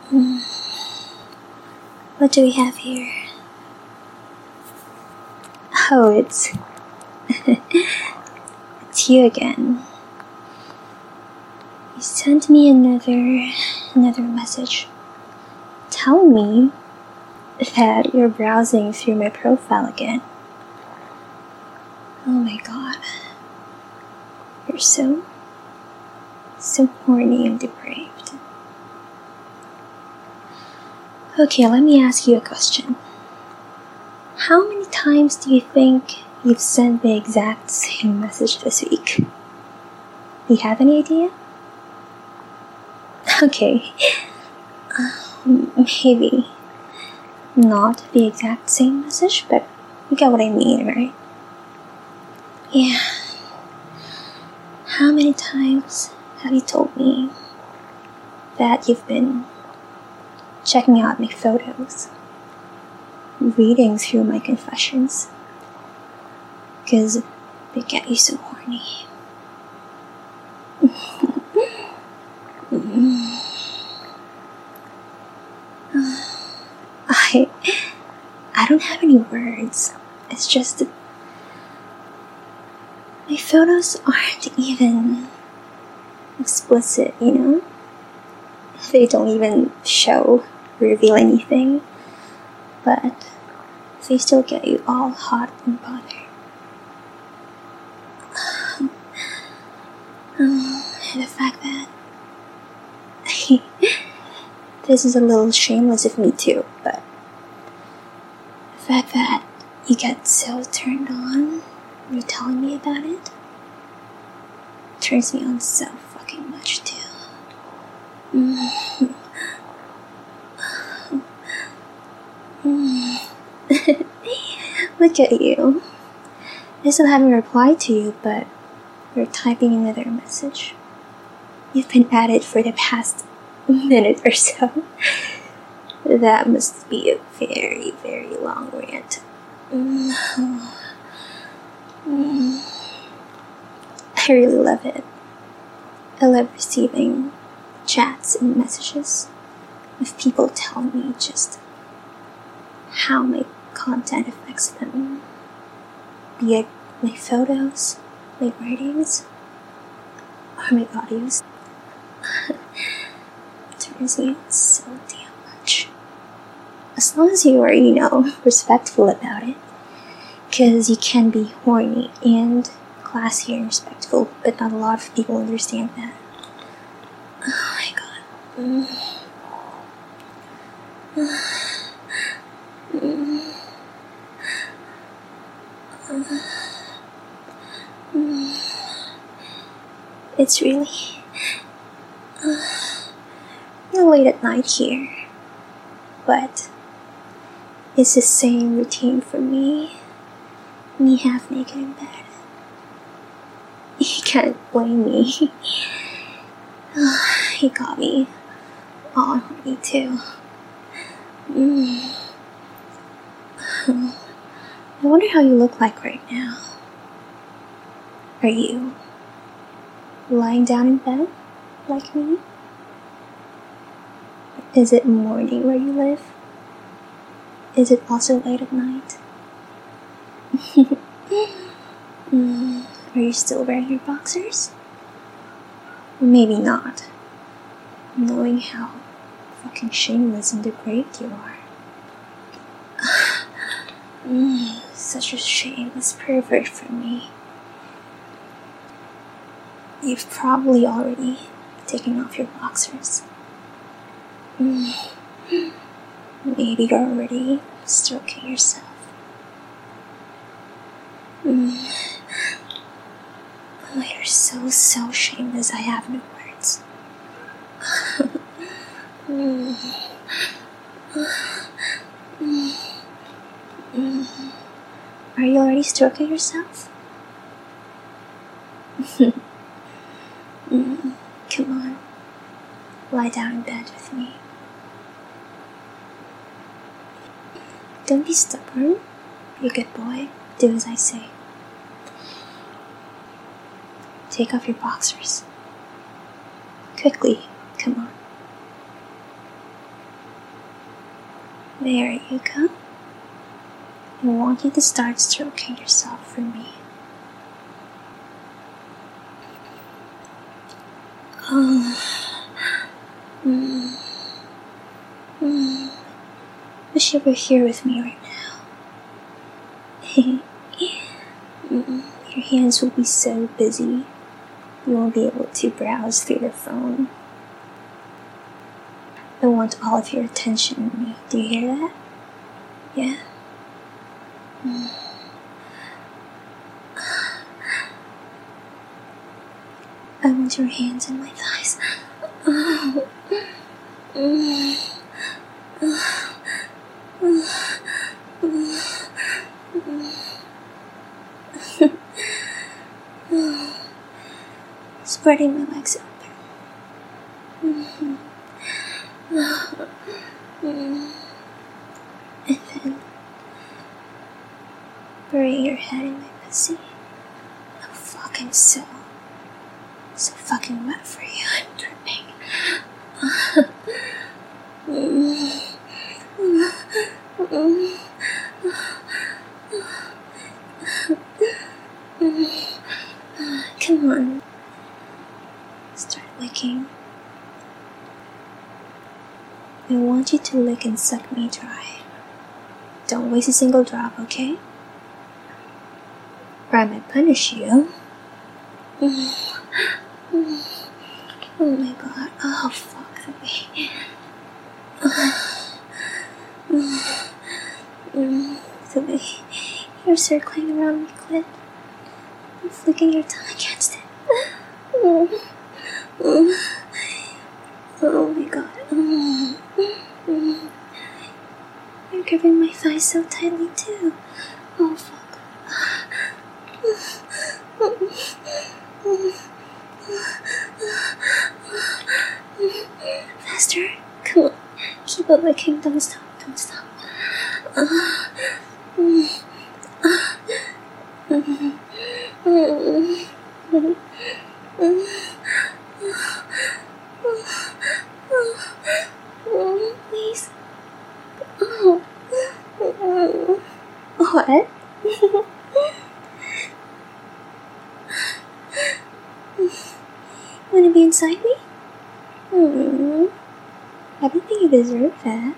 Hmm. What do we have here? Oh, it's you again. You sent me another message telling me that you're browsing through my profile again. Oh my god. You're so horny and depraved. Okay, let me ask you a question. How many times do you think you've sent the exact same message this week? Do you have any idea? Okay, maybe not the exact same message, but you get what I mean, right? Yeah. How many times have you told me that you've been checking out my photos, reading through my confessions, because they get you so horny? I don't have any words. It's just that my photos aren't even explicit, you know? They don't even reveal anything, but they still get you all hot and bothered. And the fact that this is a little shameless of me too, but the fact that you get so turned on when you're telling me about it turns me on so fucking much too. Look at you. I still haven't replied to you, but you're typing another message. You've been at it for the past minute or so. That must be a very, very long rant. I really love it. I love receiving chats and messages of people telling me just how my content affects them. Be it my photos, my writings, or my audios. It turns me on so damn much. As long as you are, respectful about it. Because you can be horny and classy and respectful, but not a lot of people understand that. Oh my god. It's really late at night here, but it's the same routine for me. Me half naked in bed. You can't blame me. He got me all horny too. I wonder how you look like right now. Are you lying down in bed like me? Is it morning where you live? Is it also late at night? Are you still wearing your boxers? Maybe not, knowing how fucking shameless and depraved you are. Such a shameless pervert from me. You've probably already taken off your boxers. Maybe you're already stroking yourself. Oh, you're so shameless, I have no words. Are you already stroking yourself? Come on, lie down in bed with me. Don't be stubborn. Be a good boy. Do as I say. Take off your boxers. Quickly, come on. There you go. I want you to start stroking yourself for me. Wish you were here with me right now. Your hands will be so busy, you won't be able to browse through your phone. I want all of your attention on me. Do you hear that? Yeah? I want your hands in my thighs. Spreading my legs open. And then bury your head in my pussy. Oh fuck, I'm so fucking wet for you. I'm dripping. Come on. Start licking. I want you to lick and suck me dry. Don't waste a single drop, okay? Or I might punish you. Oh my god. Oh fuck me. The way you're circling around my clit and flicking your tongue against it. Oh my god. You're gripping my thighs so tightly too. Oh fuck. Faster. Come on. Keep on licking. Don't stop. Don't stop. Please. What? Wanna be inside me? I don't think you deserve that.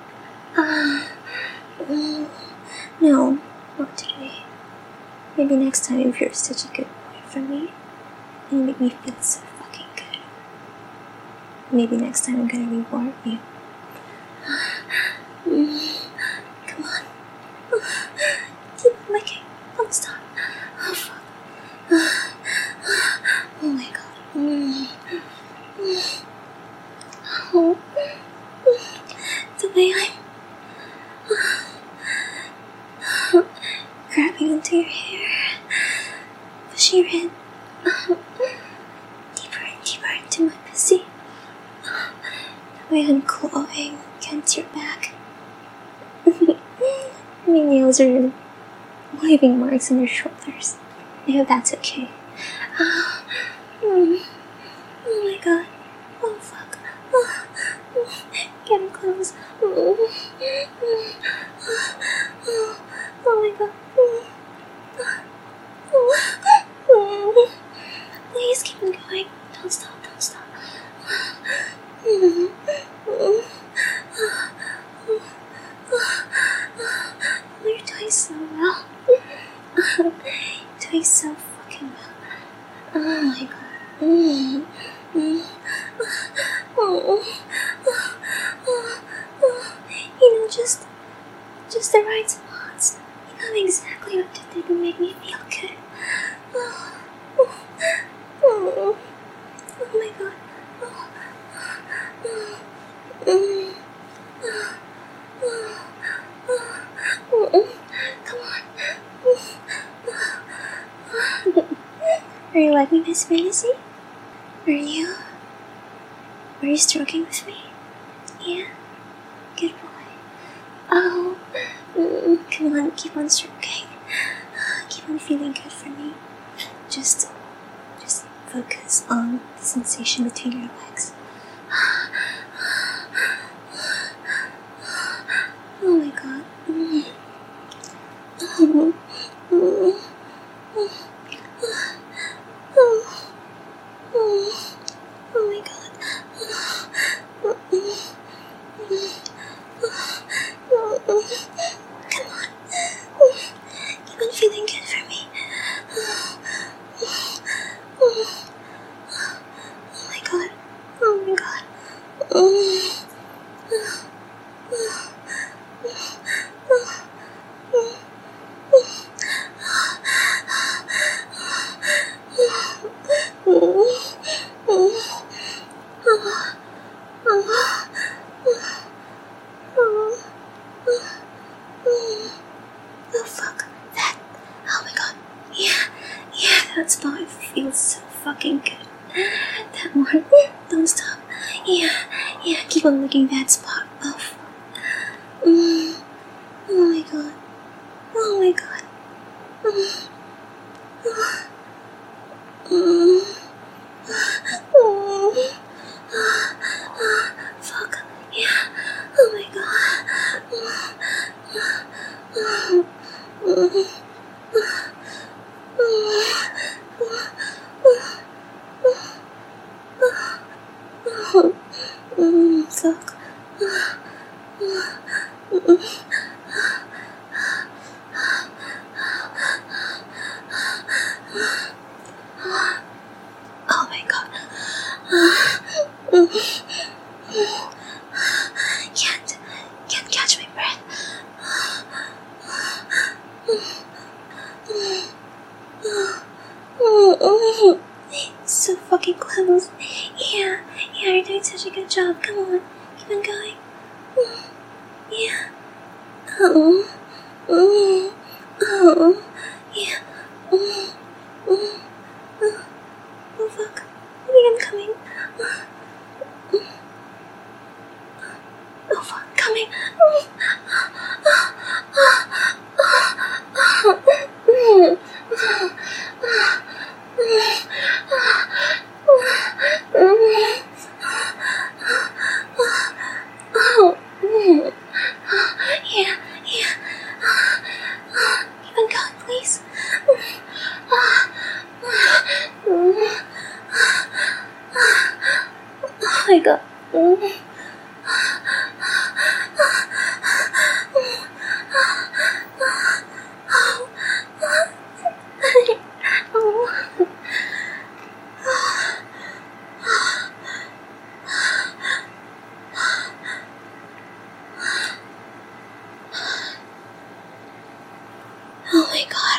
No, not today. Maybe next time if you're such a good boy for me, and you make me feel so fucking good. Maybe next time I'm gonna reward you. Come on. Keep licking. Don't stop. Oh fuck. Oh my god. Oh. The way I'm grabbing into your hair, pushing your head deeper and deeper into my pussy. The way I'm clawing against your back. My nails are leaving marks on your shoulders. I hope that's okay. Oh my god. Oh fuck. Getting close. Oh my god. Please keep on going. Don't stop, don't stop. You're doing so well. Doing so fucking well. Oh my god. You know, just the right spots. You know exactly what to do to make me feel good. Oh my god. Come on. Are you liking this fantasy? Are you stroking with me? Yeah? Good boy. Oh, come on, keep on stroking. Keep on feeling good for me. Just focus on the sensation between your legs. Oh fuck, that, oh my god, yeah, that spot feels so fucking good. That one, don't stop, yeah, keep on licking that spot, oh fuck. Oh my god, oh my god. Fuck, yeah, oh my god. Fuck. Oh my god. Can't catch my breath. So fucking close. Yeah, you're doing such a good job. Come on, keep on going. Yeah. Oh, yeah. Oh fuck. I think I'm coming. Oh fuck, coming. Yeah. Keep on going, please. Oh my god. Oh my god.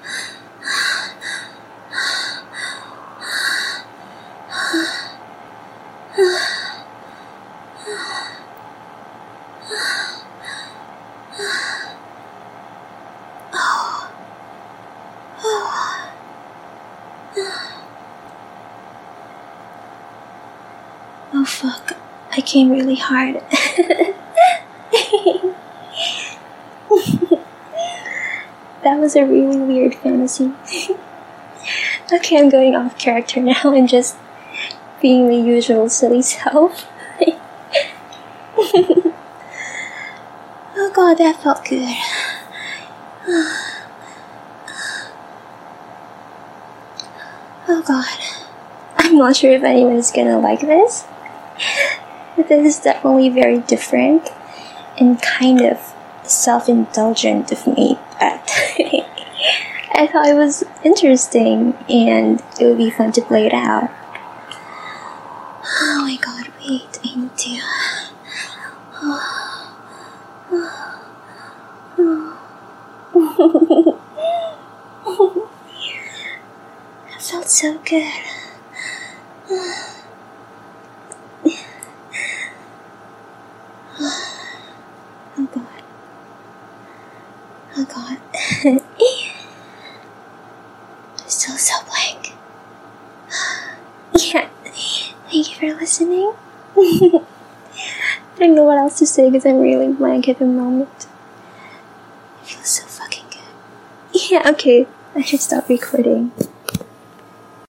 Oh fuck, I came really hard. That was a really weird fantasy. Okay, I'm going off character now and just being my usual silly self. Oh god, that felt good. Oh god, I'm not sure if anyone's gonna like this. But this is definitely very different and kind of self-indulgent of me, but I thought it was interesting and it would be fun to play it out. Oh my god, wait, I need to... It felt so good. Oh god. Oh god. I'm still so blank. Yeah. Thank you for listening. I don't know what else to say because I'm really blank at the moment. It feels so fucking good. Yeah, okay. I should stop recording.